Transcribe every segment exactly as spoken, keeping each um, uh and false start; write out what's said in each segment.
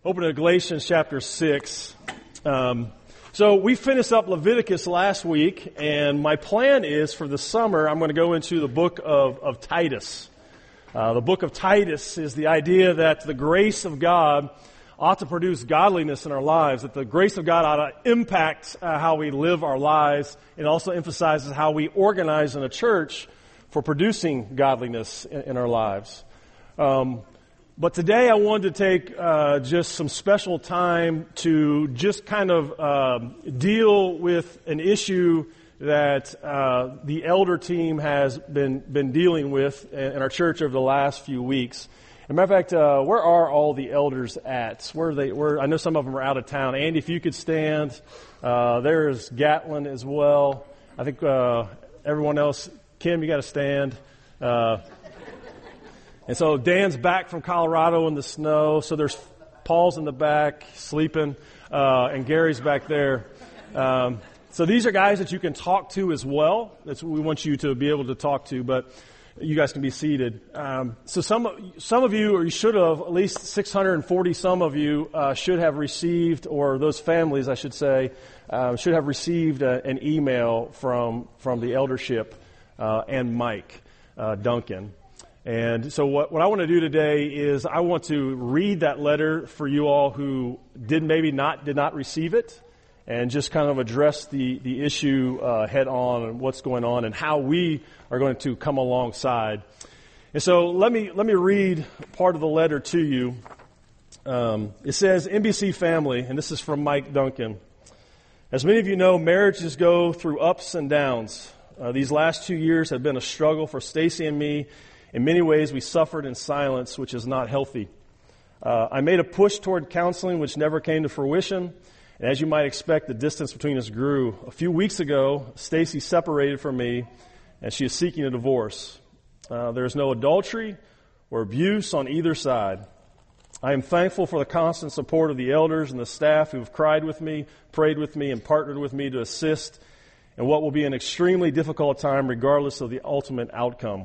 Open to Galatians chapter six. Um, so we finished up Leviticus last week, and my plan is for the summer I'm going to go into the book of, of Titus. Uh, the book of Titus is the idea that the grace of God ought to produce godliness in our lives, that the grace of God ought to impact uh, how we live our lives. It also emphasizes how we organize in a church for producing godliness in, in our lives. Um, But today I wanted to take uh, just some special time to just kind of uh, deal with an issue that uh, the elder team has been been dealing with in our church over the last few weeks. As a matter of fact, uh, where are all the elders at? Where are they? Where I know some of them are out of town. Andy, if you could stand. Uh, there's Gatlin as well. I think uh, everyone else. Kim, you got to stand. Uh, And so Dan's back from Colorado in the snow. So there's Paul's in the back sleeping, uh, and Gary's back there. Um, so these are guys that you can talk to as well. That's what we want you to be able to talk to, but you guys can be seated. Um, so some some of you, or you should have, at least six hundred forty some of you uh, should have received, or those families, I should say, uh, should have received a, an email from from the eldership uh, and Mike uh, Duncan. And so what, what I want to do today is I want to read that letter for you all who did maybe not did not receive it, and just kind of address the, the issue uh, head on and what's going on and how we are going to come alongside. And so let me let me read part of the letter to you. Um, it says, N B C family, and this is from Mike Duncan. As many of you know, marriages go through ups and downs. Uh, these last two years have been a struggle for Stacy and me. In many ways, we suffered in silence, which is not healthy. Uh, I made a push toward counseling, which never came to fruition. And as you might expect, the distance between us grew. A few weeks ago, Stacy separated from me, and she is seeking a divorce. Uh, there is no adultery or abuse on either side. I am thankful for the constant support of the elders and the staff who have cried with me, prayed with me, and partnered with me to assist in what will be an extremely difficult time, regardless of the ultimate outcome.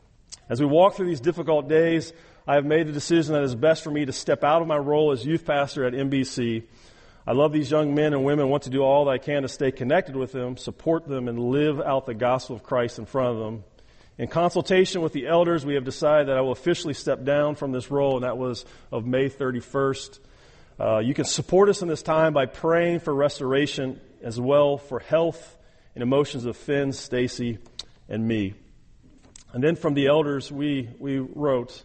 As we walk through these difficult days, I have made the decision that it is best for me to step out of my role as youth pastor at N B C. I love these young men and women and want to do all that I can to stay connected with them, support them, and live out the gospel of Christ in front of them. In consultation with the elders, we have decided that I will officially step down from this role, and that was of May thirty-first. Uh, you can support us in this time by praying for restoration as well for health and emotions of Finn, Stacy, and me. And then from the elders, we, we wrote,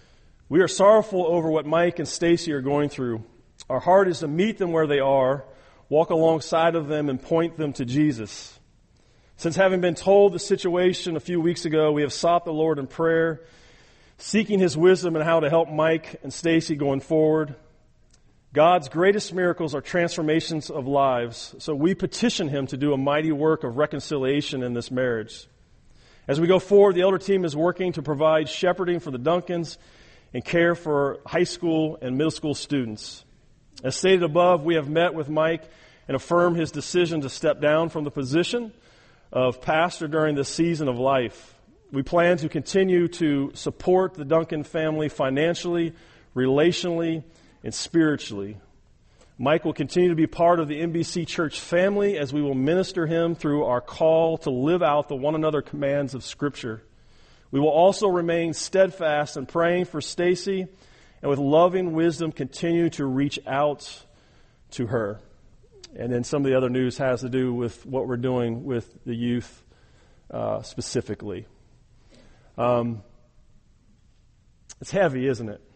we are sorrowful over what Mike and Stacy are going through. Our heart is to meet them where they are, walk alongside of them, and point them to Jesus. Since having been told the situation a few weeks ago, we have sought the Lord in prayer, seeking His wisdom and how to help Mike and Stacy going forward. God's greatest miracles are transformations of lives, so we petition Him to do a mighty work of reconciliation in this marriage. As we go forward, the elder team is working to provide shepherding for the Duncans and care for high school and middle school students. As stated above, we have met with Mike and affirmed his decision to step down from the position of pastor during this season of life. We plan to continue to support the Duncan family financially, relationally, and spiritually. Mike will continue to be part of the N B C Church family as we will minister him through our call to live out the one another commands of Scripture. We will also remain steadfast in praying for Stacy, and with loving wisdom continue to reach out to her. And then some of the other news has to do with what we're doing with the youth uh, specifically. Um, it's heavy, isn't it?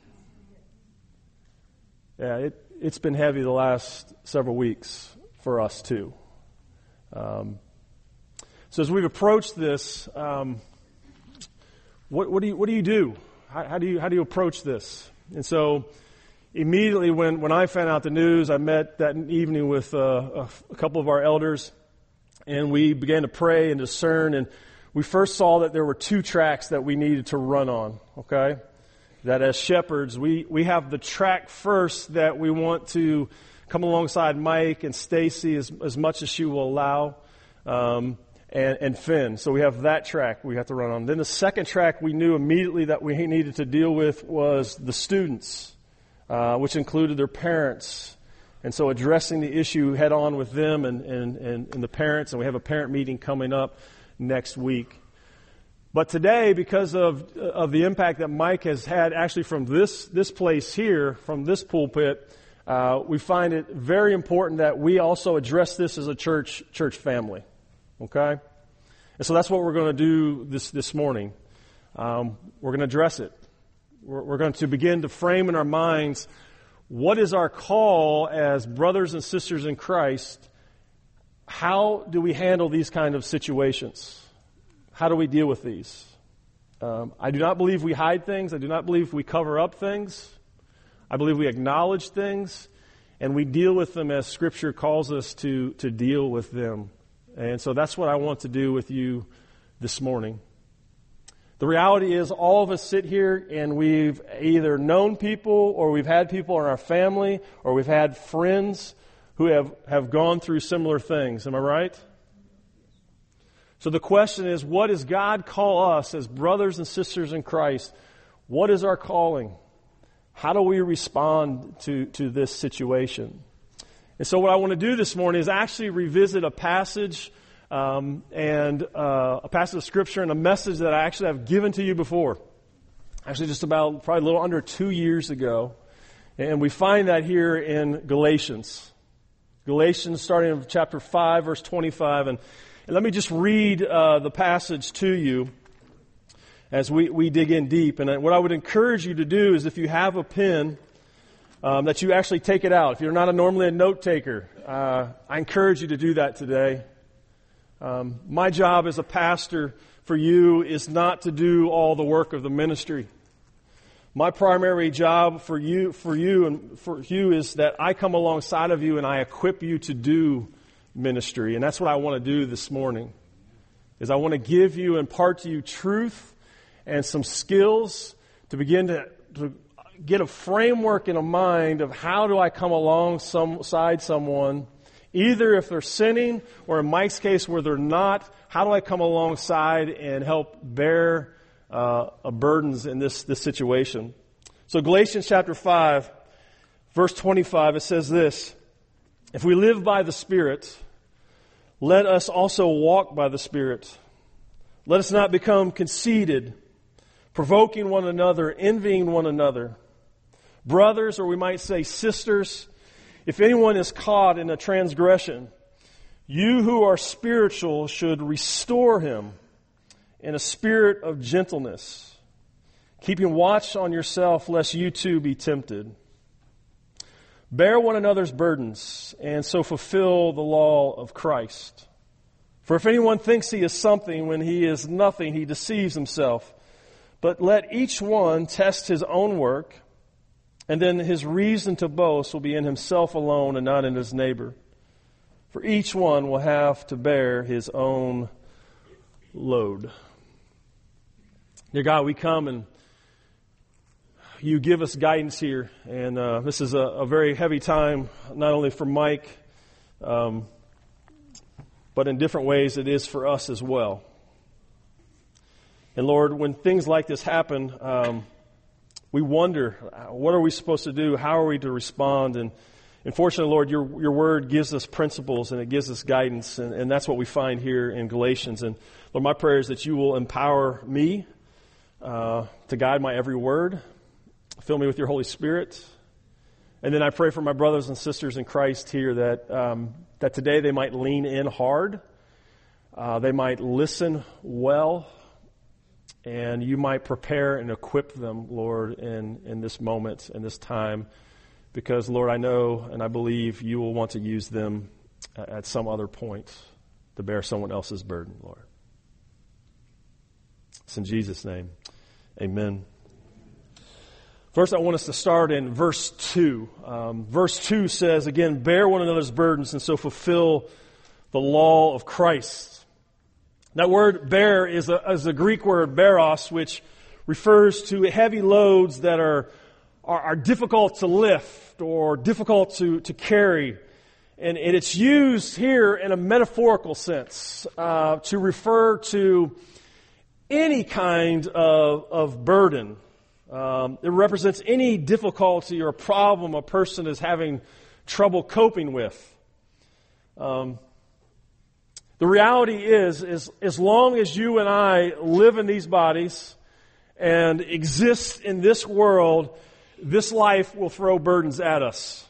Yeah, it. It's been heavy the last several weeks for us too. Um, so as we've approached this, um, what, what do you what do you do? How, how do you how do you approach this? And so immediately when, when I found out the news, I met that evening with uh, a, a couple of our elders, and we began to pray and discern. And we first saw that there were two tracks that we needed to run on. Okay. That as shepherds, we, we have the track first that we want to come alongside Mike and Stacy as, as much as she will allow, um, and, and Finn. So we have that track we have to run on. Then the second track we knew immediately that we needed to deal with was the students. uh, which included their parents. And so addressing the issue head on with them and, and, and, and the parents, and we have a parent meeting coming up next week. But today, because of of the impact that Mike has had actually from this, this place here, from this pulpit, uh, we find it very important that we also address this as a church church family. Okay? And so that's what we're going to do this, this morning. Um, we're going to address it. We're, we're going to begin to frame in our minds what is our call as brothers and sisters in Christ? How do we handle these kind of situations? How do we deal with these? Um, I do not believe we hide things. I do not believe we cover up things. I believe we acknowledge things, and we deal with them as Scripture calls us to, to deal with them. And so that's what I want to do with you this morning. The reality is all of us sit here and we've either known people or we've had people in our family or we've had friends who have, have gone through similar things. Am I right? So the question is, what does God call us as brothers and sisters in Christ? What is our calling? How do we respond to, to this situation? And so what I want to do this morning is actually revisit a passage Um, and uh, a passage of Scripture and a message that I actually have given to you before. Actually just about probably a little under two years ago. And we find that here in Galatians. Galatians starting in chapter five, verse twenty-five. And, and let me just read uh, the passage to you as we, we dig in deep. And what I would encourage you to do is if you have a pen, um, that you actually take it out. If you're not a, normally a note taker, uh, I encourage you to do that today. Um, my job as a pastor for you is not to do all the work of the ministry. My primary job for you, for you and for you is that I come alongside of you and I equip you to do ministry. And that's what I want to do this morning, is I want to give you, impart to you truth and some skills to begin to, to get a framework in a mind of how do I come alongside someone, either if they're sinning or in Mike's case where they're not, how do I come alongside and help bear uh, burdens in this, this situation? So Galatians chapter five, verse twenty-five, it says this: if we live by the Spirit, let us also walk by the Spirit. Let us not become conceited, provoking one another, envying one another. Brothers, or we might say sisters, if anyone is caught in a transgression, you who are spiritual should restore him in a spirit of gentleness, keeping watch on yourself lest you too be tempted. Bear one another's burdens and so fulfill the law of Christ. For if anyone thinks he is something when he is nothing, he deceives himself. But let each one test his own work, and then his reason to boast will be in himself alone and not in his neighbor. For each one will have to bear his own load. Dear God, we come and you give us guidance here. And uh, this is a, a very heavy time, not only for Mike, um, but in different ways it is for us as well. And Lord, when things like this happen, um, we wonder, what are we supposed to do? How are we to respond? And unfortunately, Lord, your your word gives us principles and it gives us guidance. And, and that's what we find here in Galatians. And Lord, my prayer is that you will empower me uh, to guide my every word. Fill me with your Holy Spirit. And then I pray for my brothers and sisters in Christ here that um, that today they might lean in hard. Uh, they might listen well. And you might prepare and equip them, Lord, in, in this moment, in this time. Because, Lord, I know and I believe you will want to use them at some other point to bear someone else's burden, Lord. It's in Jesus' name. Amen. First, I want us to start in verse two. Um, verse two says, again, bear one another's burdens and so fulfill the law of Christ. That word bear is a, is a Greek word, beros, which refers to heavy loads that are, are, are difficult to lift or difficult to, to carry. And, and it's used here in a metaphorical sense uh, to refer to any kind of, of burden. Um, it represents any difficulty or problem a person is having trouble coping with. Um, the reality is, is, as long as you and I live in these bodies and exist in this world, this life will throw burdens at us.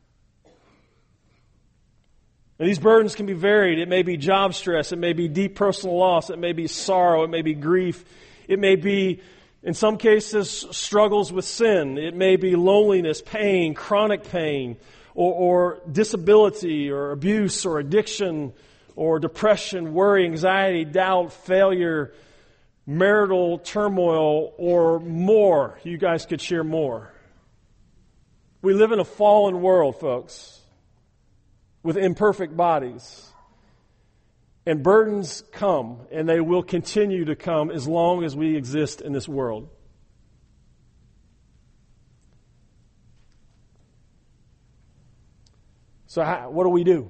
And these burdens can be varied. It may be job stress. It may be deep personal loss. It may be sorrow. It may be grief. It may be, in some cases, struggles with sin. It may be loneliness, pain, chronic pain, or, or disability, or abuse, or addiction, or depression, worry, anxiety, doubt, failure, marital turmoil, or more. You guys could share more. We live in a fallen world, folks, with imperfect bodies. And burdens come, and they will continue to come as long as we exist in this world. So how, what do we do?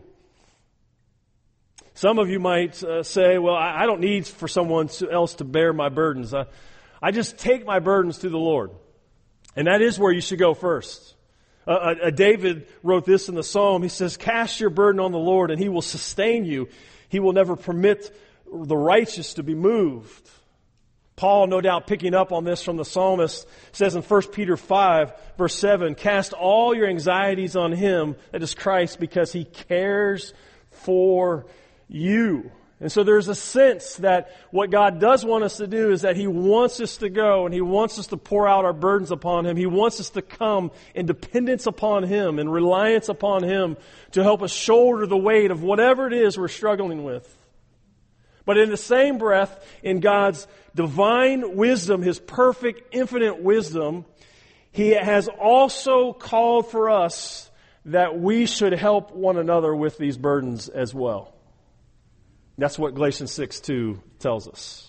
Some of you might uh, say, well, I, I don't need for someone else to bear my burdens. I, I just take my burdens to the Lord. And that is where you should go first. Uh, uh, David wrote this in the Psalm. He says, cast your burden on the Lord and He will sustain you. He will never permit the righteous to be moved. Paul, no doubt picking up on this from the psalmist, says in First Peter five, verse seven, cast all your anxieties on Him, that is Christ, because He cares for you. And so there's a sense that what God does want us to do is that He wants us to go and He wants us to pour out our burdens upon Him. He wants us to come in dependence upon Him and reliance upon Him to help us shoulder the weight of whatever it is we're struggling with. But in the same breath, in God's divine wisdom, His perfect, infinite wisdom, He has also called for us that we should help one another with these burdens as well. That's what Galatians six two tells us.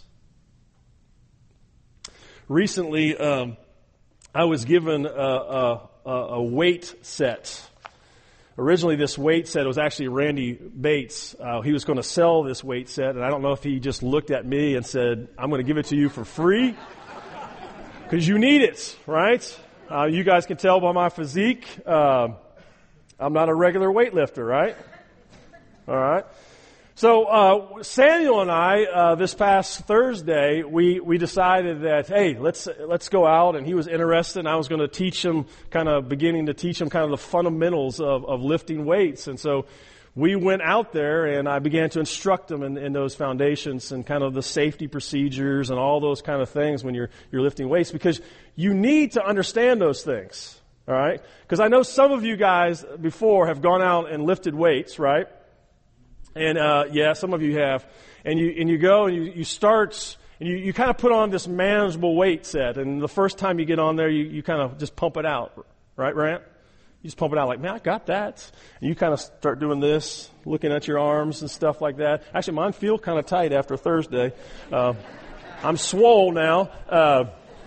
Recently, um, I was given a, a, a weight set. Originally, this weight set was actually Randy Bates. Uh, he was going to sell this weight set, and I don't know if he just looked at me and said, I'm going to give it to you for free, because you need it, right? Uh, you guys can tell by my physique, uh, I'm not a regular weightlifter, right? All right. So uh, Samuel and I, uh, this past Thursday, we, we decided that, hey, let's let's go out, and he was interested, and I was going to teach him, kind of beginning to teach him kind of the fundamentals of, of lifting weights. And so we went out there, and I began to instruct him in, in those foundations and kind of the safety procedures and all those kind of things when you're you're lifting weights, because you need to understand those things, all right? Because I know some of you guys before have gone out and lifted weights, right? And, uh, yeah, some of you have. And you, and you go and you, you start, and you, you kind of put on this manageable weight set. And the first time you get on there, you, you kind of just pump it out. Right, Rant? You just pump it out like, man, I got that. And you kind of start doing this, looking at your arms and stuff like that. Actually, mine feel kind of tight after Thursday. Uh, I'm swole now. Uh,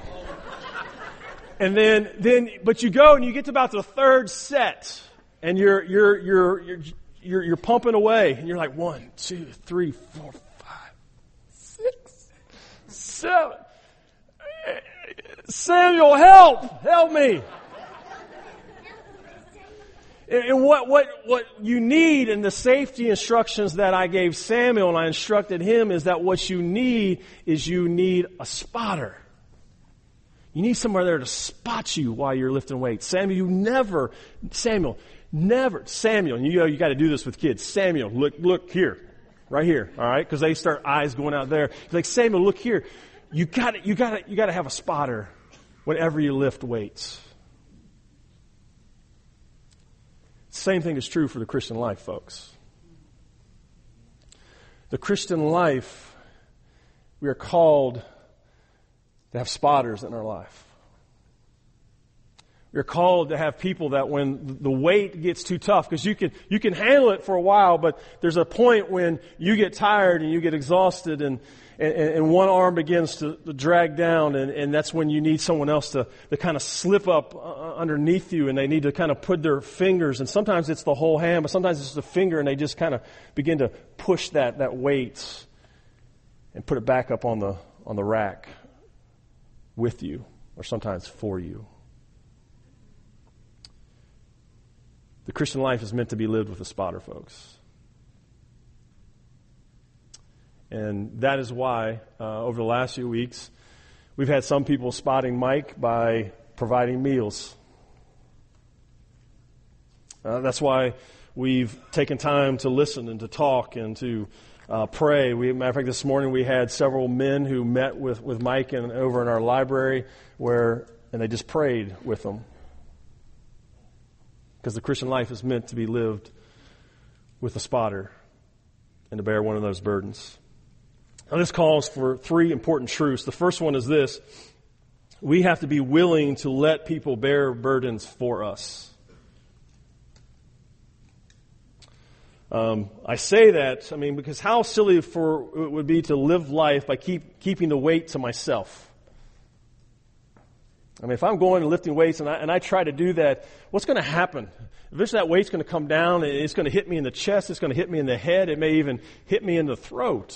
and then, then, but you go and you get to about the third set. And you're, you're, you're, you're, You're, you're pumping away, and you're like, one, two, three, four, five, six, seven. Samuel, help! Help me! And what, what, what you need in the safety instructions that I gave Samuel, and I instructed him, is that what you need is you need a spotter. You need somewhere there to spot you while you're lifting weights. Samuel, you never, Samuel, Never, Samuel, and you know you got to do this with kids. Samuel, look, look here, right here, all right? Because they start eyes going out there. He's like, Samuel, look here. You got to, you got to, you got to have a spotter whenever you lift weights. Same thing is true for the Christian life, folks. The Christian life, we are called to have spotters in our life. You're called to have people that when the weight gets too tough, because you can you can handle it for a while, but there's a point when you get tired and you get exhausted, and and, and one arm begins to, to drag down, and, and that's when you need someone else to, to kind of slip up uh, underneath you, and they need to kind of put their fingers, and sometimes it's the whole hand, but sometimes it's the finger, and they just kind of begin to push that that weight and put it back up on the on the rack with you. or sometimes for you. The Christian life is meant to be lived with a spotter, folks. And that is why, uh, over the last few weeks, we've had some people spotting Mike by providing meals. Uh, that's why we've taken time to listen and to talk and to uh, pray. We, matter of fact, this morning we had several men who met with, with Mike and over in our library where, and they just prayed with them. Because the Christian life is meant to be lived with a spotter and to bear one of those burdens. Now, this calls for three important truths. The first one is this: we have to be willing to let people bear burdens for us. Um, I say that, I mean, because how silly for it would be to live life by keep keeping the weight to myself. I mean, if I'm going and lifting weights and I, and I try to do that, what's going to happen? Eventually that weight's going to come down, and it's going to hit me in the chest, it's going to hit me in the head, it may even hit me in the throat.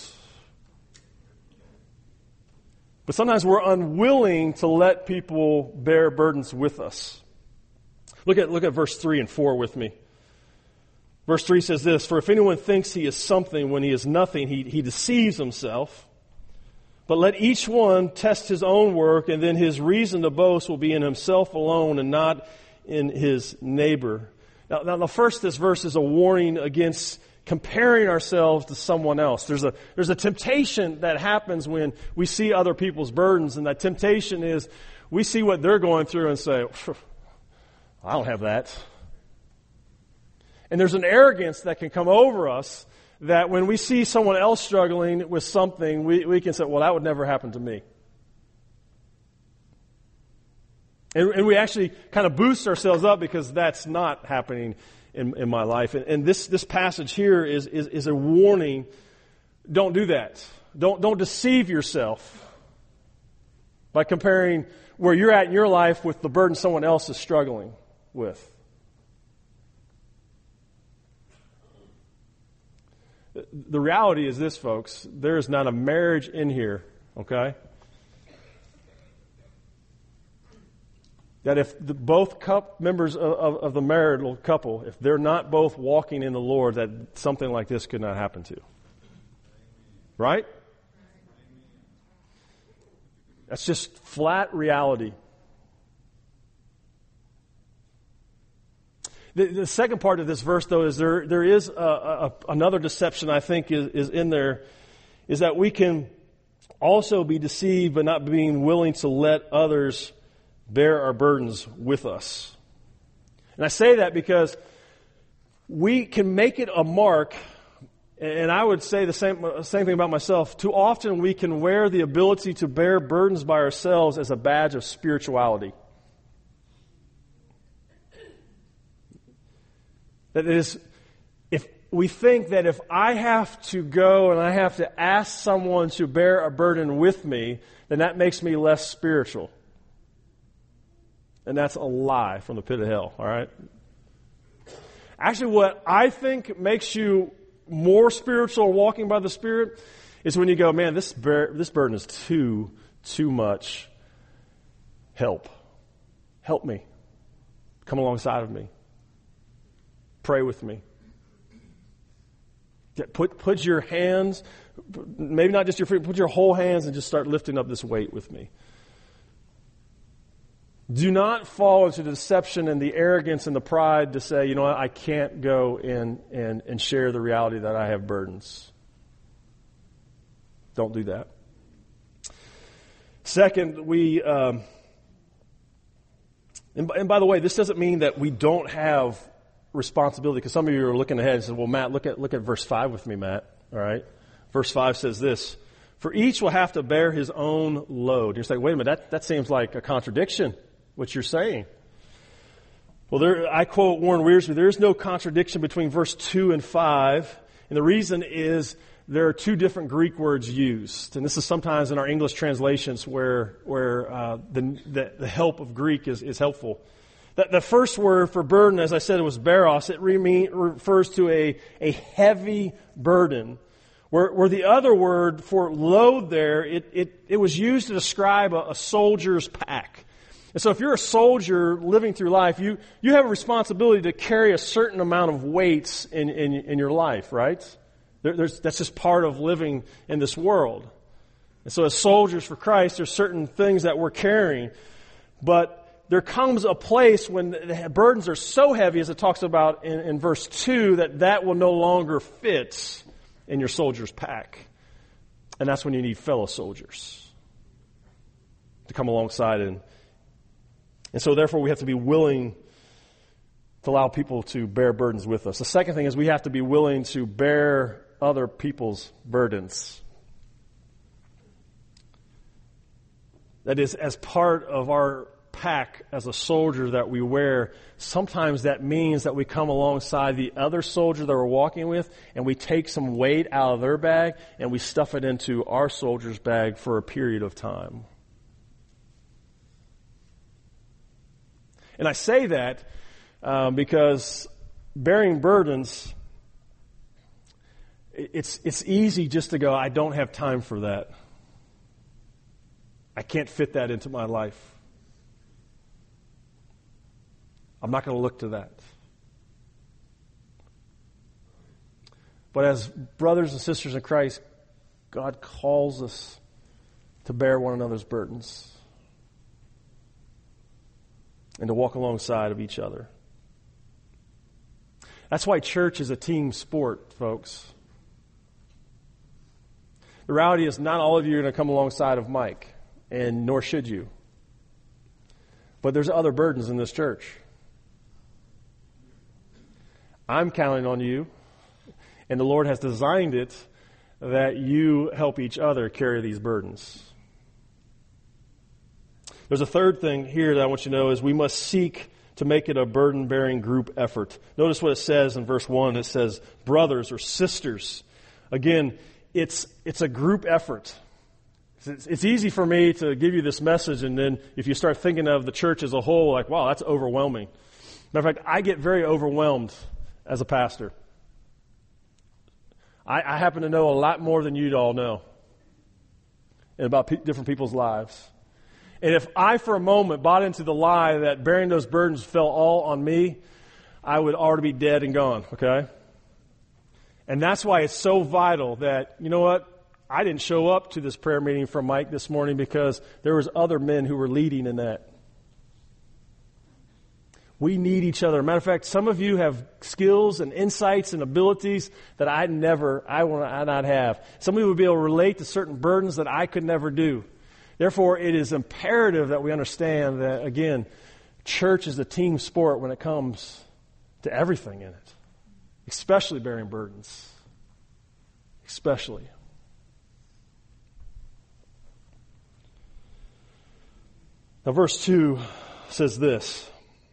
But sometimes we're unwilling to let people bear burdens with us. Look at, look at verse three and four with me. Verse three says this: "For if anyone thinks he is something when he is nothing, he, he deceives himself. But let each one test his own work, and then his reason to boast will be in himself alone and not in his neighbor." Now, now the first this verse is a warning against comparing ourselves to someone else. There's a there's a temptation that happens when we see other people's burdens, and that temptation is we see what they're going through and say, "I don't have that." And there's an arrogance that can come over us that when we see someone else struggling with something, we, we can say, well, that would never happen to me. And, and we actually kind of boost ourselves up because that's not happening in, in my life. And, and this, this passage here is, is, is a warning. Don't do that. Don't, don't deceive yourself by comparing where you're at in your life with the burden someone else is struggling with. The reality is this, folks: there is not a marriage in here, okay, that if the, both cup members of, of, of the marital couple, if they're not both walking in the Lord, that something like this could not happen to. Right? That's just flat reality. The, the second part of this verse, though, is there there is a, a, another deception I think is, is in there, is that we can also be deceived by not being willing to let others bear our burdens with us. And I say that because we can make it a mark, and I would say the same, same thing about myself. Too often we can wear the ability to bear burdens by ourselves as a badge of spirituality. That is, if we think that if I have to go and I have to ask someone to bear a burden with me, then that makes me less spiritual. And that's a lie from the pit of hell, all right? Actually, what I think makes you more spiritual walking by the Spirit is when you go, man, this bur- this burden is too, too much. Help. Help me. Come alongside of me. Pray with me. Put put your hands, maybe not just your feet, put your whole hands and just start lifting up this weight with me. Do not fall into the deception and the arrogance and the pride to say, you know what, I can't go in and, and share the reality that I have burdens. Don't do that. Second, we, um, and, and by the way, this doesn't mean that we don't have responsibility, because some of you are looking ahead and say, well, Matt, look at look at verse five with me, Matt. All right. Verse five says this: "For each will have to bear his own load." You're saying, wait a minute, that, that seems like a contradiction, what you're saying. Well, there, I quote Warren Wiersbe, there is no contradiction between verse two and five, and the reason is there are two different Greek words used. And this is sometimes in our English translations where where uh, the, the the help of Greek is, is helpful. The, the first word for burden, as I said, it was baros. It re- refers to a, a heavy burden. Where, where the other word for load there, it, it, it was used to describe a, a soldier's pack. And so if you're a soldier living through life, you, you have a responsibility to carry a certain amount of weights in, in, in your life, right? There, there's, that's just part of living in this world. And so as soldiers for Christ, there's certain things that we're carrying. But there comes a place when the burdens are so heavy, as it talks about in, in verse two, that that will no longer fit in your soldier's pack. And that's when you need fellow soldiers to come alongside. And, and so therefore we have to be willing to allow people to bear burdens with us. The second thing is we have to be willing to bear other people's burdens. That is, as part of our pack as a soldier that we wear, sometimes that means that we come alongside the other soldier that we're walking with and we take some weight out of their bag and we stuff it into our soldier's bag for a period of time. And I say that um, because bearing burdens, it's it's easy just to go, I don't have time for that. I can't fit that into my life. I'm not going to look to that. But as brothers and sisters in Christ, God calls us to bear one another's burdens and to walk alongside of each other. That's why church is a team sport, folks. The reality is not all of you are going to come alongside of Mike, and nor should you. But there's other burdens in this church. I'm counting on you, and the Lord has designed it that you help each other carry these burdens. There's a third thing here that I want you to know is we must seek to make it a burden-bearing group effort. Notice what it says in verse one. It says brothers or sisters. Again, it's it's a group effort. It's, it's easy for me to give you this message, and then if you start thinking of the church as a whole, like, wow, that's overwhelming. Matter of fact, I get very overwhelmed as a pastor. I, I happen to know a lot more than you'd all know and about pe- different people's lives. And if I, for a moment, bought into the lie that bearing those burdens fell all on me, I would already be dead and gone, okay? And that's why it's so vital that, you know what, I didn't show up to this prayer meeting from Mike this morning because there was other men who were leading in that. We need each other. Matter of fact, some of you have skills and insights and abilities that I never, I will not have. Some of you will be able to relate to certain burdens that I could never do. Therefore, it is imperative that we understand that, again, church is a team sport when it comes to everything in it, especially bearing burdens, especially. Now, verse two says this.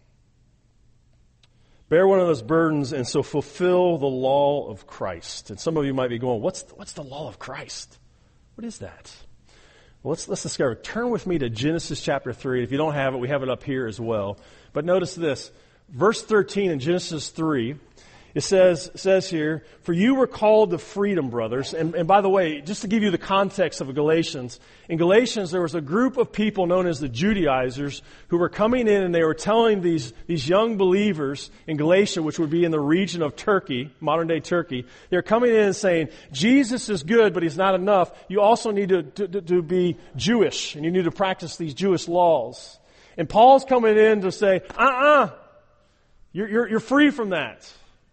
Bear one of those burdens and so fulfill the law of Christ. And some of you might be going, what's the, what's the law of Christ? What is that? Well, let's, let's discover. Turn with me to Genesis chapter three. If you don't have it, we have it up here as well. But notice this. Verse thirteen in Genesis three, it says says here, for you were called to freedom, brothers. And, and by the way, just to give you the context of Galatians, in Galatians there was a group of people known as the Judaizers who were coming in and they were telling these, these young believers in Galatia, which would be in the region of Turkey, modern-day Turkey, they're coming in and saying, Jesus is good, but He's not enough. You also need to, to, to be Jewish, and you need to practice these Jewish laws. And Paul's coming in to say, uh-uh, you're, you're, you're free from that.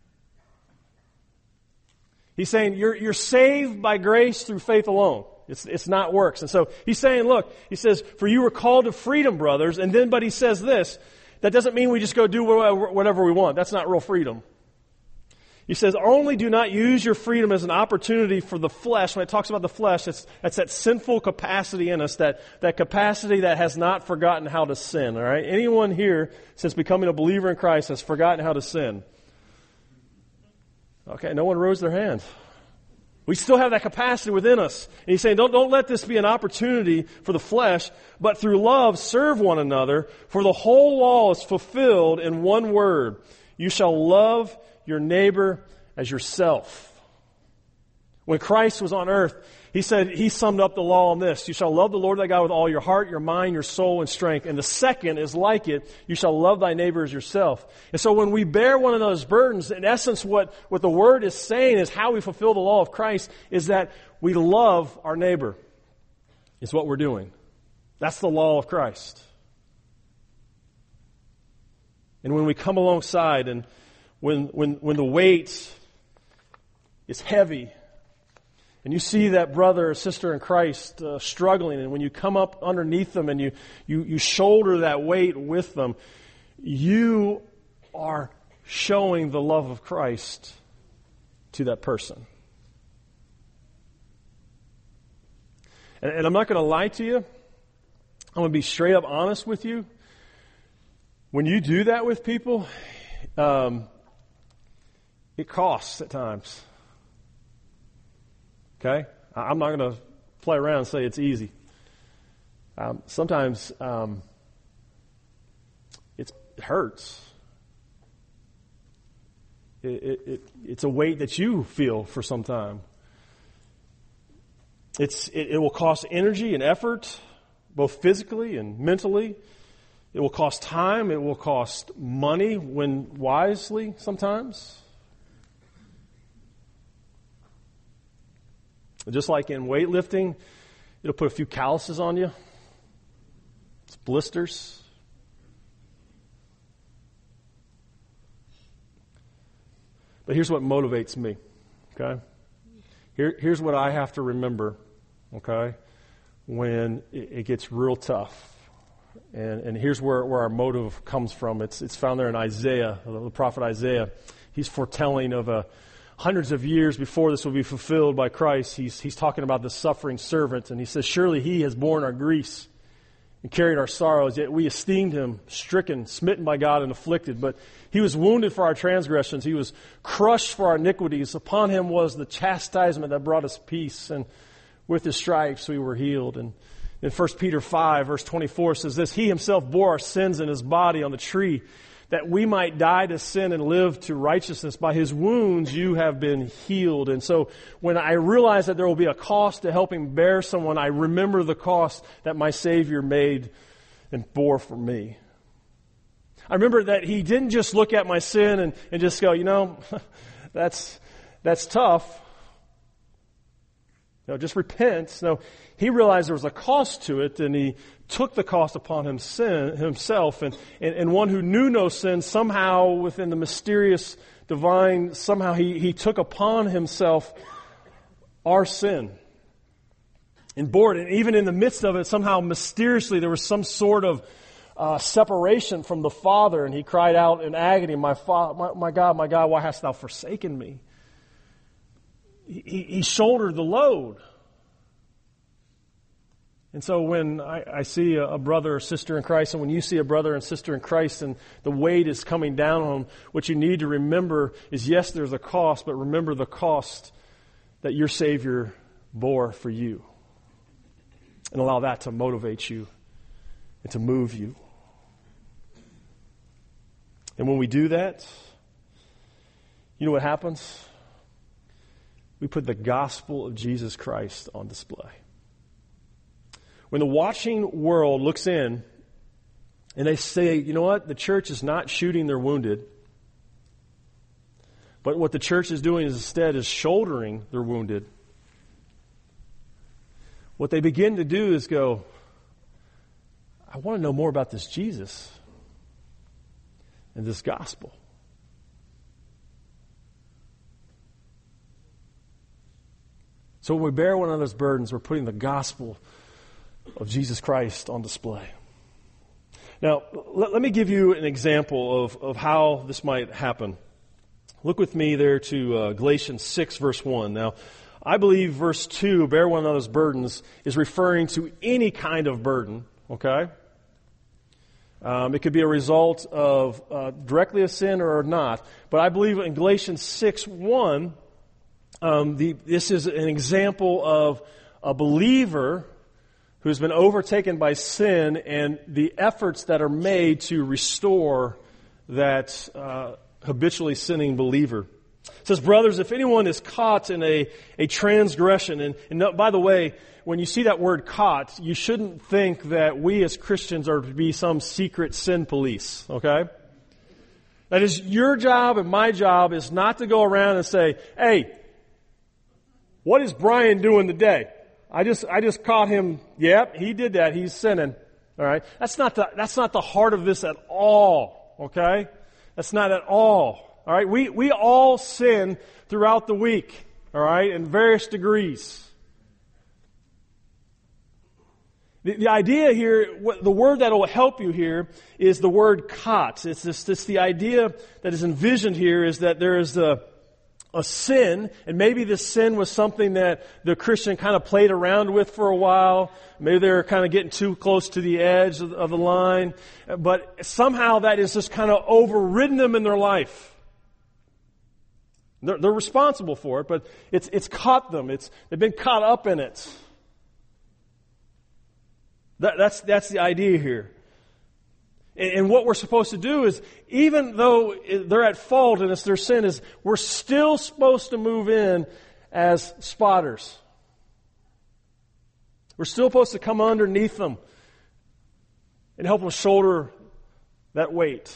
He's saying you're, you're saved by grace through faith alone. It's, it's not works. And so he's saying, look, he says, for you were called to freedom, brothers. And then, but he says this, that doesn't mean we just go do whatever we want. That's not real freedom. He says, only do not use your freedom as an opportunity for the flesh. When it talks about the flesh, it's, it's that sinful capacity in us, that, that capacity that has not forgotten how to sin. All right? Anyone here, since becoming a believer in Christ, has forgotten how to sin? Okay, no one rose their hand. We still have that capacity within us. And he's saying, don't, don't let this be an opportunity for the flesh, but through love serve one another, for the whole law is fulfilled in one word. You shall love your neighbor as yourself. When Christ was on earth, he said, he summed up the law on this: you shall love the Lord thy God with all your heart, your mind, your soul, and strength. And the second is like it: you shall love thy neighbor as yourself. And so when we bear one of those burdens, in essence what, what the Word is saying is how we fulfill the law of Christ is that we love our neighbor. Is what we're doing. That's the law of Christ. And when we come alongside and when, when, when the weight is heavy, and you see that brother or sister in Christ uh, struggling, and when you come up underneath them and you, you, you shoulder that weight with them, you are showing the love of Christ to that person. And, and I'm not going to lie to you. I'm going to be straight up honest with you. When you do that with people, um, it costs at times. Okay? I'm not going to play around and say it's easy. Um, sometimes um, it's, it hurts. It, it, it, it's a weight that you feel for some time. It's, it, it will cost energy and effort, both physically and mentally. It will cost time. It will cost money when wisely sometimes. Just like in weightlifting, it'll put a few calluses on you. It's blisters. But here's what motivates me, okay? Here, here's what I have to remember, okay, when it, it gets real tough. And, and here's where, where our motive comes from. It's, it's found there in Isaiah, the prophet Isaiah. He's foretelling of a hundreds of years before this will be fulfilled by Christ. He's, he's talking about the suffering servant. And he says, surely he has borne our griefs and carried our sorrows, yet we esteemed him stricken, smitten by God, and afflicted. But he was wounded for our transgressions. He was crushed for our iniquities. Upon him was the chastisement that brought us peace, and with his stripes we were healed. And in First Peter five, verse twenty-four says this: he himself bore our sins in his body on the tree, that we might die to sin and live to righteousness. By his wounds you have been healed. And so when I realize that there will be a cost to helping bear someone, I remember the cost that my Savior made and bore for me. I remember that he didn't just look at my sin and, and just go, you know, that's that's tough. No, just repent. No, he realized there was a cost to it, and he took the cost upon him sin, himself. And, and, and one who knew no sin, somehow within the mysterious divine, somehow he, he took upon himself our sin and bore it. And even in the midst of it, somehow mysteriously there was some sort of uh, separation from the Father. And he cried out in agony, my, fa- my, my God, my God, why hast thou forsaken me? He, he shouldered the load. And so when I, I see a, a brother or sister in Christ, and when you see a brother and sister in Christ and the weight is coming down on them, what you need to remember is, yes, there's a cost, but remember the cost that your Savior bore for you. And allow that to motivate you and to move you. And when we do that, you know what happens? We put the gospel of Jesus Christ on display. When the watching world looks in and they say, you know what, the church is not shooting their wounded, but what the church is doing is instead is shouldering their wounded, what they begin to do is go, I want to know more about this Jesus and this gospel. So when we bear one another's burdens, we're putting the gospel of Jesus Christ on display. Now, let, let me give you an example of, of how this might happen. Look with me there to uh, Galatians six, verse one. Now, I believe verse two, bear one another's burdens, is referring to any kind of burden, okay? Um, it could be a result of uh, directly a sin or not. But I believe in Galatians six, one, Um, the, this is an example of a believer who's been overtaken by sin and the efforts that are made to restore that uh, habitually sinning believer. It says, brothers, if anyone is caught in a, a transgression, and, and no, by the way, when you see that word caught, you shouldn't think that we as Christians are to be some secret sin police, okay? That is, your job and my job is not to go around and say, hey, what is Brian doing today? I just, I just caught him. Yep, he did that. He's sinning. All right. That's not the, that's not the heart of this at all. Okay. That's not at all. All right. We, we all sin throughout the week. All right. In various degrees. The, the idea here, what, the word that will help you here is the word caught. It's this, it's the idea that is envisioned here is that there is a, a sin, and maybe this sin was something that the Christian kind of played around with for a while. Maybe they're kind of getting too close to the edge of, of the line. But somehow that is just kind of overridden them in their life. They're, they're responsible for it, but it's, it's caught them. It's, they've been caught up in it. That, that's, that's the idea here. And what we're supposed to do is, even though they're at fault and it's their sin, is we're still supposed to move in as spotters. We're still supposed to come underneath them and help them shoulder that weight.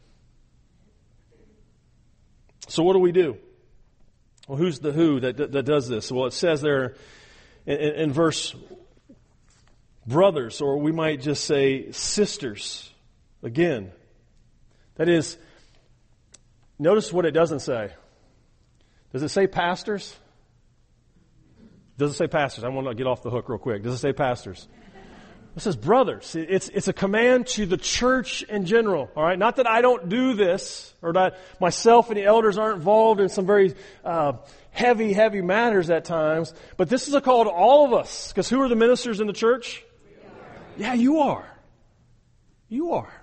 So what do we do? Well, who's the who that, that does this? Well, it says there in, in verse, brothers, or we might just say sisters. Again, that is, notice what it doesn't say. Does it say pastors? Does it say pastors? I want to get off the hook real quick. Does it say pastors? It says brothers. It's, it's a command to the church in general. All right. Not that I don't do this, or that myself and the elders aren't involved in some very uh, heavy, heavy matters at times. But this is a call to all of us. Because who are the ministers in the church? Yeah, you are. You are.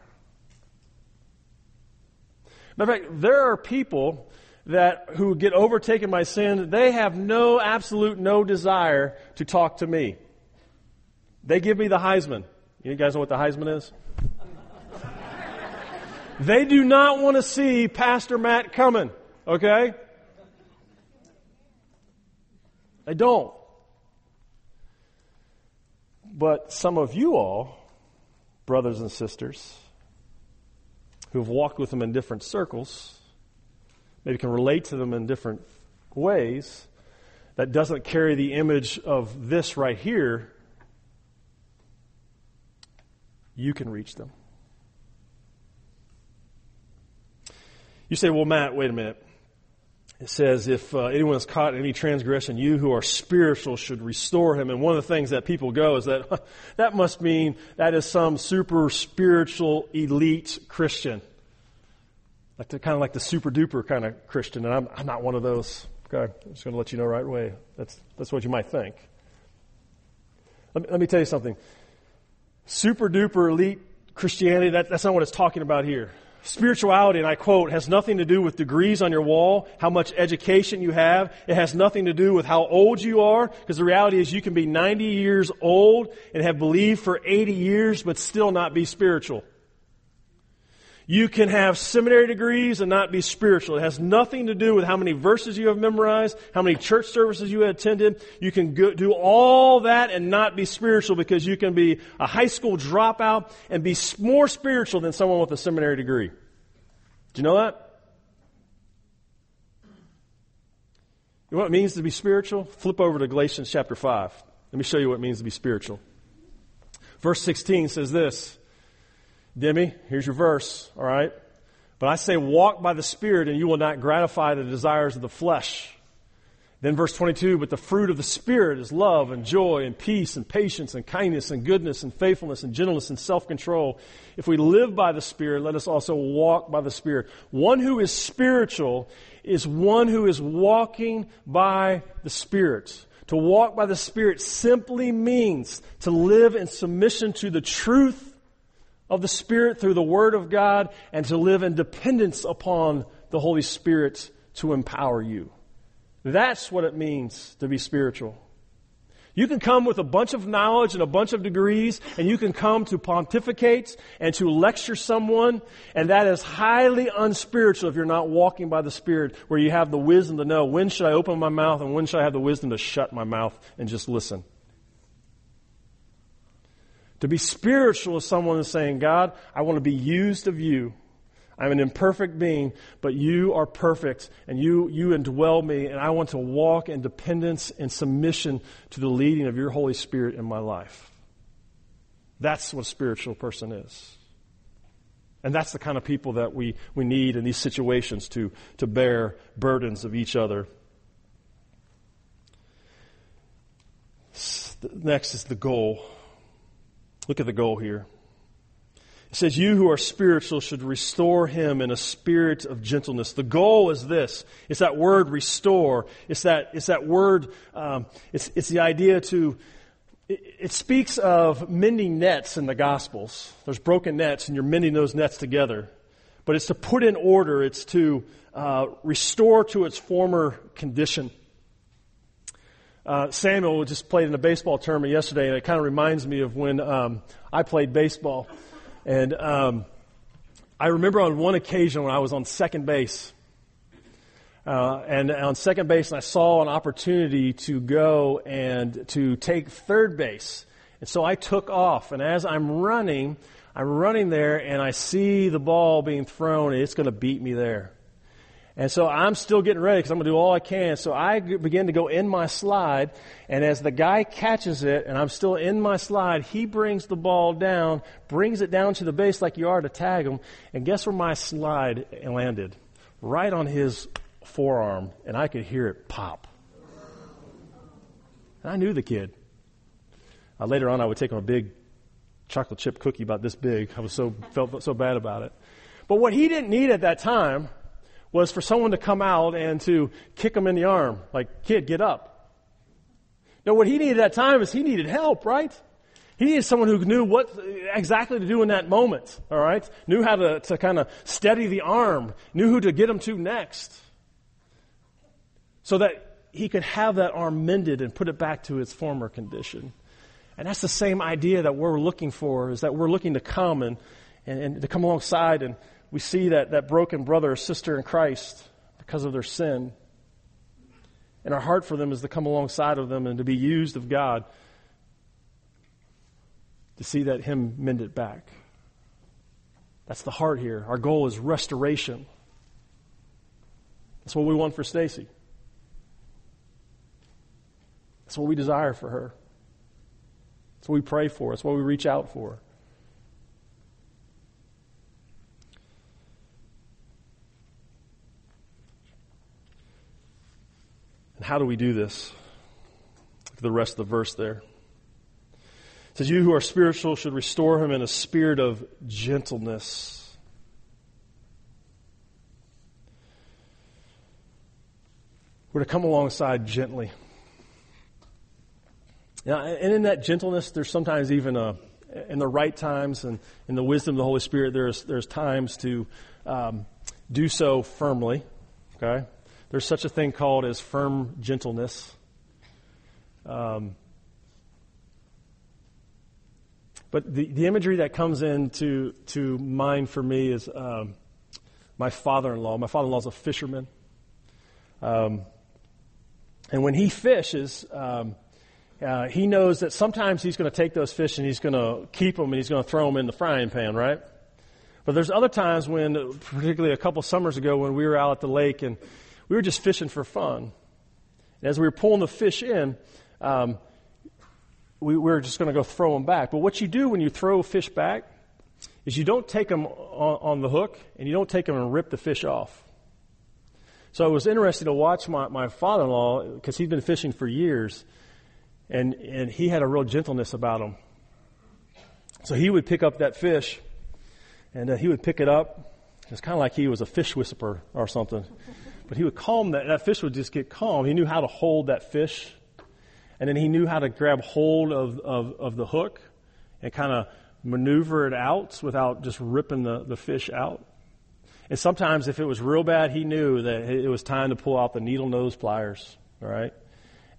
Matter of fact, there are people that who get overtaken by sin, they have no, absolute no desire to talk to me. They give me the Heisman. You guys know what the Heisman is? They do not want to see Pastor Matt coming, okay? They don't. But some of you all, brothers and sisters, who've walked with them in different circles, maybe can relate to them in different ways, that doesn't carry the image of this right here, you can reach them. You say, well, Matt, wait a minute. It says, if uh, anyone is caught in any transgression, you who are spiritual should restore him. And one of the things that people go is that, huh, that must mean that is some super spiritual elite Christian. Like the, kind of like the super duper kind of Christian. And I'm, I'm not one of those. Okay, I'm just going to let you know right away. That's, that's what you might think. Let me, let me tell you something. Super duper elite Christianity, that, that's not what it's talking about here. Spirituality, and I quote, has nothing to do with degrees on your wall, how much education you have. It has nothing to do with how old you are, because the reality is you can be ninety years old and have believed for eighty years but still not be spiritual. You can have seminary degrees and not be spiritual. It has nothing to do with how many verses you have memorized, how many church services you have attended. You can go, do all that and not be spiritual, because you can be a high school dropout and be more spiritual than someone with a seminary degree. Do you know that? You know what it means to be spiritual? Flip over to Galatians chapter five. Let me show you what it means to be spiritual. Verse sixteen says this. Demi, here's your verse, all right? But I say, walk by the Spirit, and you will not gratify the desires of the flesh. Then verse twenty-two, but the fruit of the Spirit is love and joy and peace and patience and kindness and goodness and faithfulness and gentleness and self-control. If we live by the Spirit, let us also walk by the Spirit. One who is spiritual is one who is walking by the Spirit. To walk by the Spirit simply means to live in submission to the truth of the Spirit through the Word of God, and to live in dependence upon the Holy Spirit to empower you. That's what it means to be spiritual. You can come with a bunch of knowledge and a bunch of degrees, and you can come to pontificate and to lecture someone, and that is highly unspiritual if you're not walking by the Spirit, where you have the wisdom to know when should I open my mouth and when should I have the wisdom to shut my mouth and just listen. To be spiritual is someone who's saying, God, I want to be used of you. I'm an imperfect being, but you are perfect, and you, you indwell me, and I want to walk in dependence and submission to the leading of your Holy Spirit in my life. That's what a spiritual person is. And that's the kind of people that we, we need in these situations to, to bear burdens of each other. Next is the goal. Look at the goal here. It says, you who are spiritual should restore him in a spirit of gentleness. The goal is this. It's that word restore. It's that, it's that word, um, it's, it's the idea to, it, it speaks of mending nets in the Gospels. There's broken nets and you're mending those nets together. But it's to put in order. It's to uh, restore to its former condition. Uh, Samuel just played in a baseball tournament yesterday, and it kind of reminds me of when um, I played baseball. And um, I remember on one occasion when I was on second base, uh, and on second base, and I saw an opportunity to go and to take third base. And so I took off, and as I'm running, I'm running there, and I see the ball being thrown, and it's going to beat me there. And so I'm still getting ready because I'm going to do all I can. So I begin to go in my slide, and as the guy catches it, and I'm still in my slide, he brings the ball down, brings it down to the base like you are to tag him, and guess where my slide landed? Right on his forearm, and I could hear it pop. And I knew the kid. Uh, later on, I would take him a big chocolate chip cookie about this big. I was so felt so bad about it. But what he didn't need at that time was for someone to come out and to kick him in the arm, like, kid, get up. No, what he needed at that time is he needed help, right? He needed someone who knew what exactly to do in that moment, all right? Knew how to, to kind of steady the arm, knew who to get him to next, so that he could have that arm mended and put it back to its former condition. And that's the same idea that we're looking for, is that we're looking to come and, and, and to come alongside, and we see that, that broken brother or sister in Christ because of their sin. And our heart for them is to come alongside of them and to be used of God to see that him mend it back. That's the heart here. Our goal is restoration. That's what we want for Stacy. That's what we desire for her. That's what we pray for. That's what we reach out for. And how do we do this? Look at the rest of the verse there. It says, you who are spiritual should restore him in a spirit of gentleness. We're to come alongside gently. Now, and in that gentleness, there's sometimes even a, in the right times and in the wisdom of the Holy Spirit, there's there's times to um, do so firmly. Okay. There's such a thing called as firm gentleness. Um, but the, the imagery that comes into to mind for me is um, my father-in-law. My father-in-law is a fisherman. Um, and when he fishes, um, uh, he knows that sometimes he's going to take those fish and he's going to keep them and he's going to throw them in the frying pan, right? But there's other times when, particularly a couple summers ago when we were out at the lake and we were just fishing for fun. And as we were pulling the fish in, um, we, we were just going to go throw them back. But what you do when you throw fish back is you don't take them on, on the hook and you don't take them and rip the fish off. So it was interesting to watch my, my father-in-law, because he'd been fishing for years, and, and he had a real gentleness about him. So he would pick up that fish, and uh, he would pick it up. It's kind of like he was a fish whisperer or something. But he would calm that. That fish would just get calm. He knew how to hold that fish. And then he knew how to grab hold of, of, of the hook and kind of maneuver it out without just ripping the, the fish out. And sometimes if it was real bad, he knew that it was time to pull out the needle nose pliers. All right?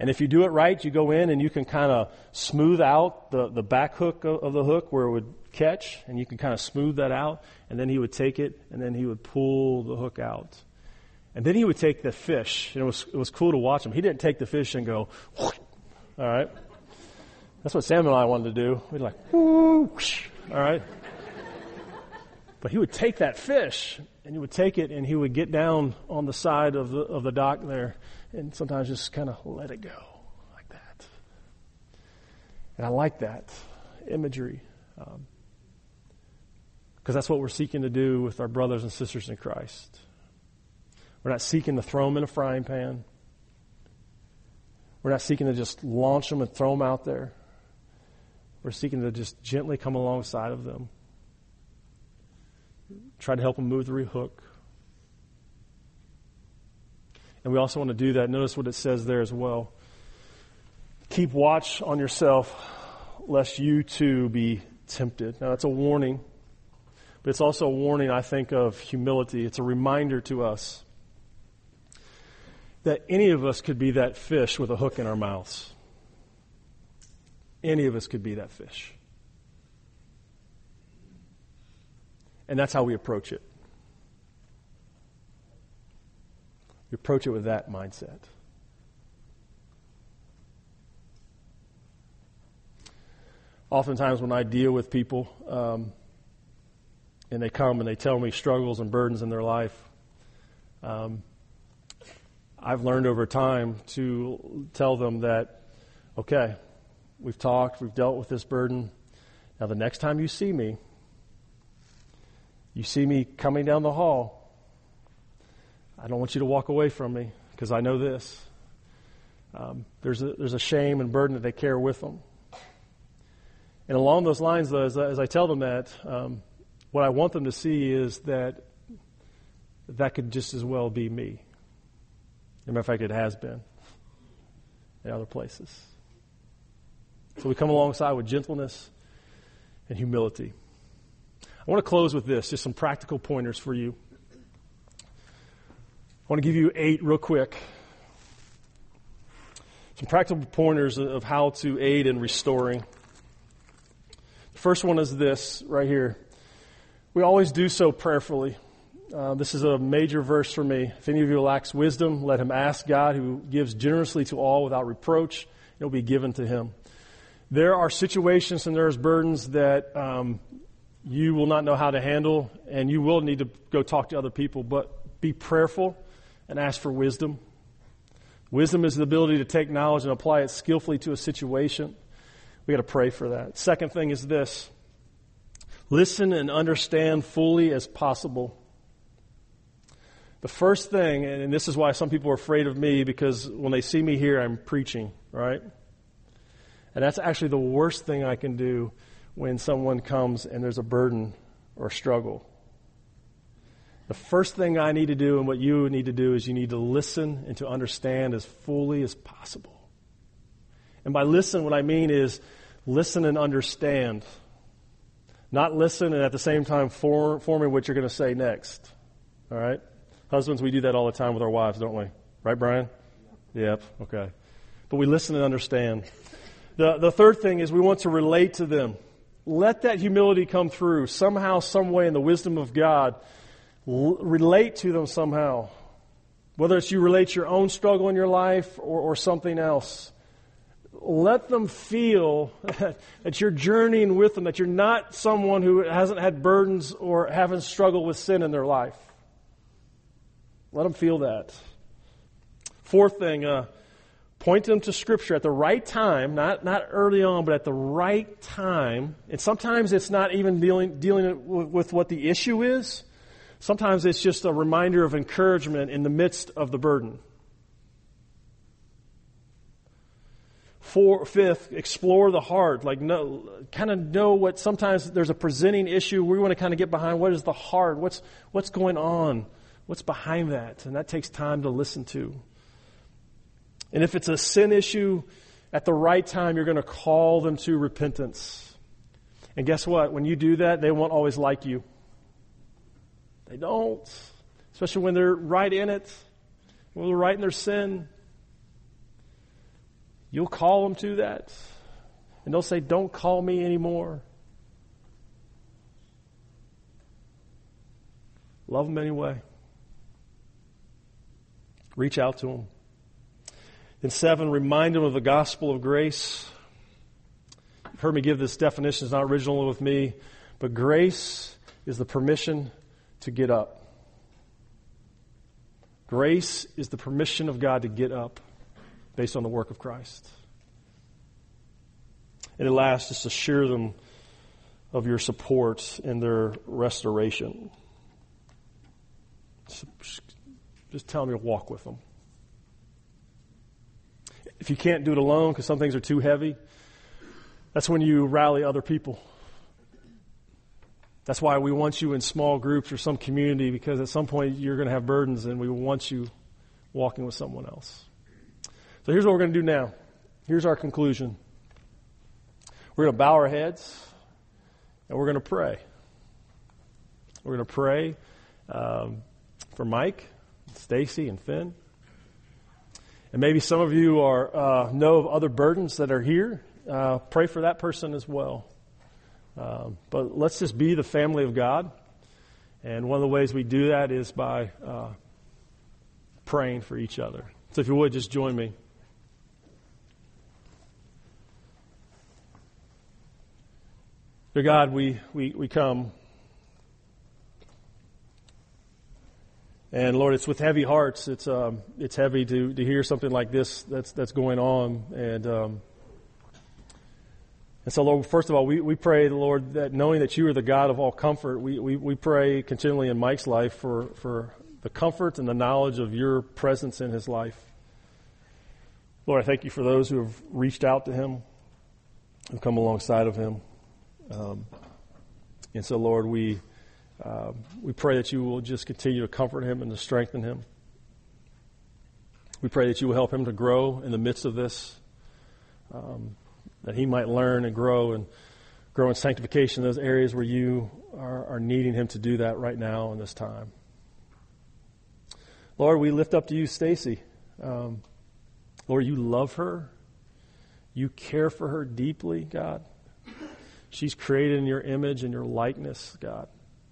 And if you do it right, you go in and you can kind of smooth out the, the back hook of, of the hook where it would catch, and you can kind of smooth that out. And then he would take it, and then he would pull the hook out. And then he would take the fish. And it was, it was cool to watch him. He didn't take the fish and go, all right. That's what Sam and I wanted to do. We'd like, whoosh, all right. But he would take that fish, and he would take it, and he would get down on the side of the of the dock there, and sometimes just kind of let it go like that. And I like that imagery, um, because that's what we're seeking to do with our brothers and sisters in Christ. We're not seeking to throw them in a frying pan. We're not seeking to just launch them and throw them out there. We're seeking to just gently come alongside of them. Try to help them move the hook. And we also want to do that. Notice what it says there as well. Keep watch on yourself, lest you too be tempted. Now, that's a warning. But it's also a warning, I think, of humility. It's a reminder to us that any of us could be that fish with a hook in our mouths. Any of us could be that fish. And that's how we approach it. We approach it with that mindset. Oftentimes when I deal with people, um, and they come and they tell me struggles and burdens in their life, um, I've learned over time to tell them that, okay, we've talked, we've dealt with this burden. Now the next time you see me, you see me coming down the hall, I don't want you to walk away from me, because I know this. Um, there's a, there's a shame and burden that they carry with them. And along those lines, though, as, as I tell them that, um, what I want them to see is that that could just as well be me. As a matter of fact, it has been in other places. So we come alongside with gentleness and humility. I want to close with this, just some practical pointers for you. I want to give you eight real quick. Some practical pointers of how to aid in restoring. The first one is this right here. We always do so prayerfully. Uh, this is a major verse for me. If any of you lacks wisdom, let him ask God, who gives generously to all without reproach. It will be given to him. There are situations and there's burdens that um, you will not know how to handle, and you will need to go talk to other people, but be prayerful and ask for wisdom. Wisdom is the ability to take knowledge and apply it skillfully to a situation. We got to pray for that. Second thing is this. Listen and understand fully as possible. The first thing, and this is why some people are afraid of me, because when they see me here, I'm preaching, right? And that's actually the worst thing I can do when someone comes and there's a burden or struggle. The first thing I need to do, and what you need to do, is you need to listen and to understand as fully as possible. And by listen, what I mean is listen and understand. Not listen and at the same time form, forming what you're going to say next. All right? Husbands, we do that all the time with our wives, don't we? Right, Brian? Yep, okay. But we listen and understand. The, the third thing is we want to relate to them. Let that humility come through somehow, some way, in the wisdom of God. L- relate to them somehow. Whether it's you relate your own struggle in your life or, or something else. Let them feel that you're journeying with them, that you're not someone who hasn't had burdens or haven't struggled with sin in their life. Let them feel that. Fourth thing, uh, point them to Scripture at the right time, not not early on, but at the right time. And sometimes it's not even dealing dealing with, with what the issue is. Sometimes it's just a reminder of encouragement in the midst of the burden. For, fifth, explore the heart. Like, know, kind of know what. Sometimes there's a presenting issue. We want to kind of get behind what is the heart. What's what's going on? What's behind that? And that takes time to listen to. And if it's a sin issue, at the right time, you're going to call them to repentance. And guess what? When you do that, they won't always like you. They don't. Especially when they're right in it. When they're right in their sin. You'll call them to that. And they'll say, don't call me anymore. Love them anyway. Reach out to them. And seven, remind them of the gospel of grace. You've heard me give this definition. It's not original with me. But grace is the permission to get up. Grace is the permission of God to get up based on the work of Christ. And at last, just assure them of your support in their restoration. Just tell them you'll walk with them. If you can't do it alone because some things are too heavy, that's when you rally other people. That's why we want you in small groups or some community, because at some point you're going to have burdens and we want you walking with someone else. So here's what we're going to do now. Here's our conclusion. We're going to bow our heads and we're going to pray. We're going to pray um, for Mike, Stacy, and Finn. And maybe some of you are uh, know of other burdens that are here. Uh, pray for that person as well. Um, but let's just be the family of God. And one of the ways we do that is by uh, praying for each other. So if you would, just join me. Dear God, we, we, we come. And Lord, it's with heavy hearts. It's um, it's heavy to, to hear something like this that's that's going on. And um, and so, Lord, first of all, we, we pray, Lord, that knowing that you are the God of all comfort, we, we, we pray continually in Mike's life for, for the comfort and the knowledge of your presence in his life. Lord, I thank you for those who have reached out to him, who've come alongside of him. Um, and so, Lord, we uh, we pray that you will just continue to comfort him and to strengthen him. We pray that you will help him to grow in the midst of this, um, that he might learn and grow and grow in sanctification in those areas where you are, are needing him to do that right now in this time. Lord, we lift up to you Stacy. Um, Lord, you love her. You care for her deeply, God. She's created in your image and your likeness, God.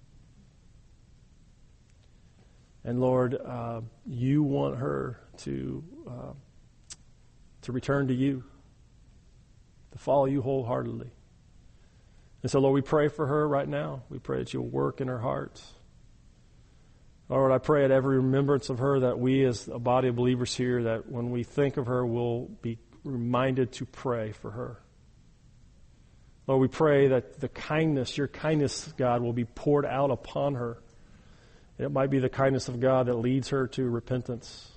And Lord, uh, you want her to uh, to return to you, to follow you wholeheartedly. And so, Lord, we pray for her right now. We pray that you'll work in her heart. Lord, I pray at every remembrance of her that we as a body of believers here, that when we think of her, we'll be reminded to pray for her. Lord, we pray that the kindness, your kindness, God, will be poured out upon her. It might be the kindness of God that leads her to repentance.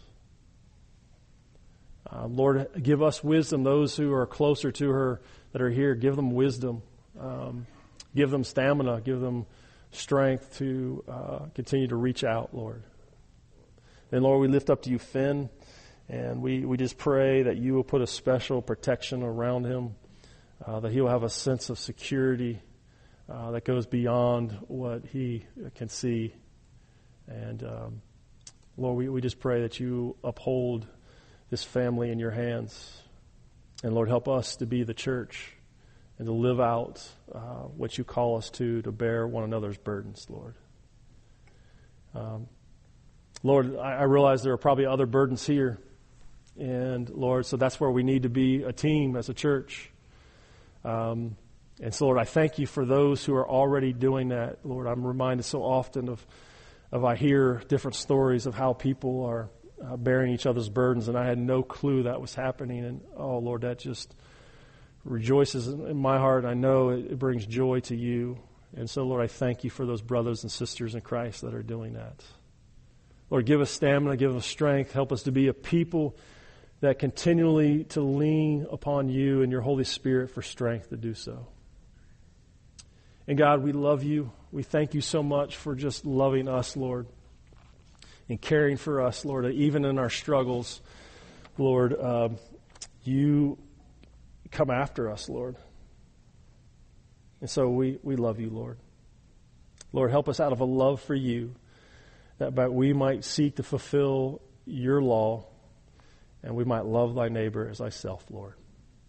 Uh, Lord, give us wisdom. Those who are closer to her that are here, give them wisdom. Um, give them stamina. Give them strength to uh, continue to reach out, Lord. And Lord, we lift up to you Finn, and we, we just pray that you will put a special protection around him, uh, that he will have a sense of security uh, that goes beyond what he can see. And um, Lord, we, we just pray that you uphold this family in your hands. And Lord, help us to be the church and to live out uh, what you call us to, to bear one another's burdens, Lord. Um, Lord, I, I realize there are probably other burdens here. And Lord, so that's where we need to be a team as a church. Um, and so, Lord, I thank you for those who are already doing that. Lord, I'm reminded so often of Of I hear different stories of how people are uh, bearing each other's burdens, and I had no clue that was happening. And, oh, Lord, that just rejoices in my heart. I know it, it brings joy to you. And so, Lord, I thank you for those brothers and sisters in Christ that are doing that. Lord, give us stamina, give us strength. Help us to be a people that continually to lean upon you and your Holy Spirit for strength to do so. And God, we love you. We thank you so much for just loving us, Lord, and caring for us, Lord. Even in our struggles, Lord, uh, you come after us, Lord. And so we, we love you, Lord. Lord, help us out of a love for you, that by we might seek to fulfill your law and we might love thy neighbor as thyself, Lord.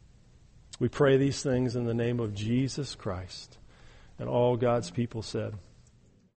We pray these things in the name of Jesus Christ. And all God's people said,